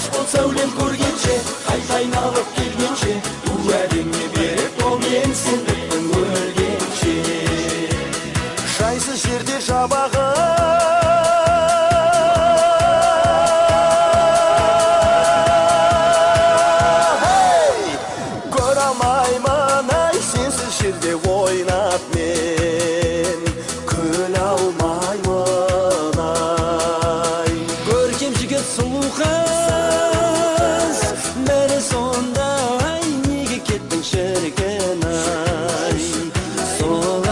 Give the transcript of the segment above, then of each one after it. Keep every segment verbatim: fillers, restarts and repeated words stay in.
Қош бол сәулем көргенше, қайта айналып келгенше, уәдеңе беріп ол мен сен біттің өлгенше. Жайсыз жерде жабағы жерде ойнап мен күле алмаймын ай. Көркем жігіт сұлу қыз, мені сондай неге кеттің шіркін ай, сол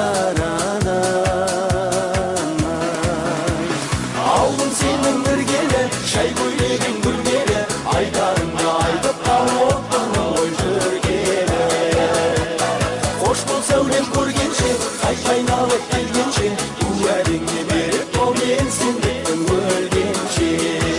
арадан ай. Алдым сенің іргелі, шай көйлегің гүлгелі, айтарыңды айтып қалып тұрмын ғой жүргелі. Қош бол сәулем көргенше, қайта айналып келгенше, уәдеңе беріп ол мен сен біттің өлгенше.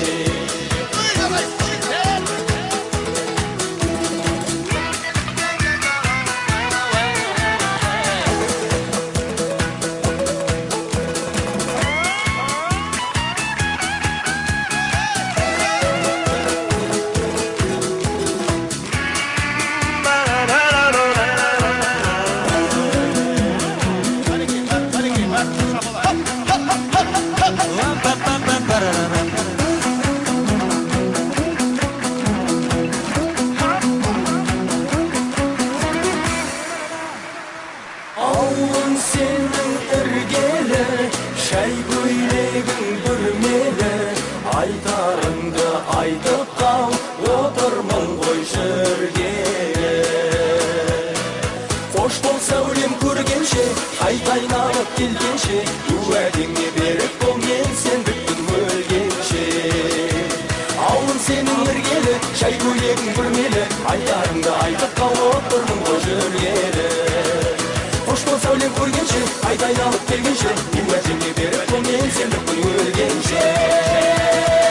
Ауын сенің іргелі, шай көйлегің бүрмелі, айтарыңды айтып қал, отырмын ғой жүргелі. Қош бол сәулем көргенше, қайта айналып келгенше, уәдеңе беріп ол мен сен біттің өлгенше. Ауын сенің іргелі, шай көйлегің бүрмелі, айтарыңды айтып қал, отырмын ғой жүргелі. Қош бол сәулем көргенше, қайта айналып келгенше, уәдеңе беріп ол мен сен біттің өлгенше.